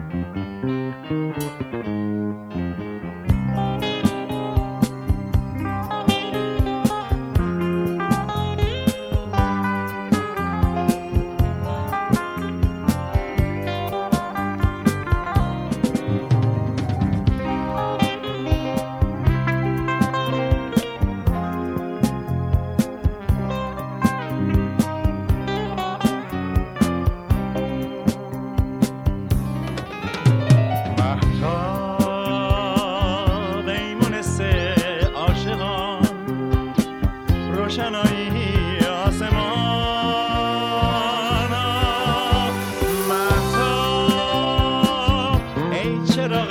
روشنایی آسمان مهتاب ای چراغ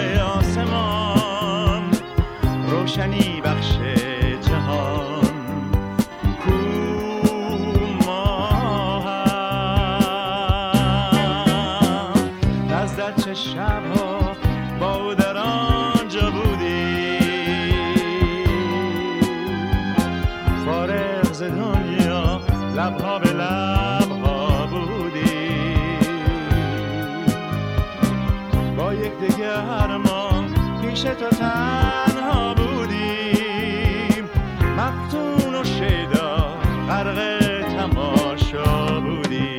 آسمان روشنی بخش جهان کو ماهم نزد چه شبها با او در آنجا بودی فارغ ز دنیا لبها به لبها بودی با یک دگر ما پیش تو تنها بودیم مفتون و شیدا غرق تماشا بودیم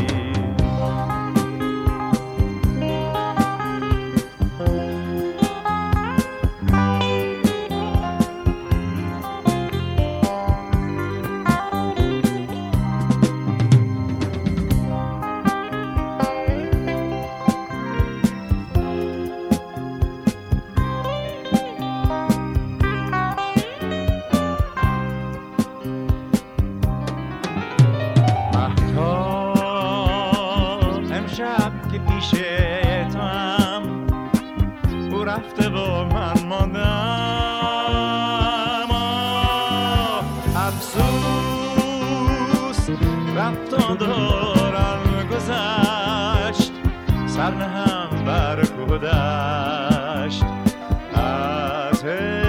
شب که پیش تو هم او رفته و من ماندم افسوس رفت و دوران گذشت سر نهم بر کودشت از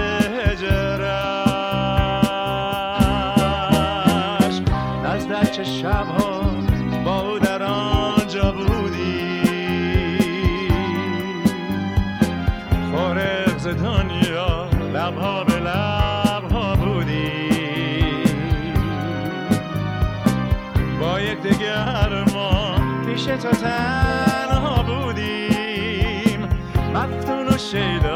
هجرش نزد چه شبها با او در آنجا بودی فارغ ز دنیا لبها به لبها بودی با یک دگر ما پیش تو تنها بودیم مفتون و شیدا